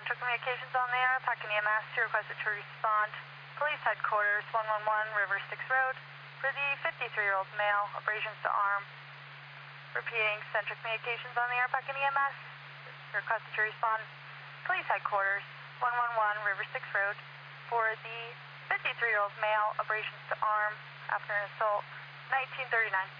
Central Communications on the air, Packing EMS, requested to respond. Police headquarters, 111 River 6 Road, for the 53-year-old male, abrasions to arm. Repeating, Central Communications on the air, Packing EMS, requested to respond. Police headquarters, 111 River 6 Road, for the 53-year-old male, abrasions to arm after an assault, 1939.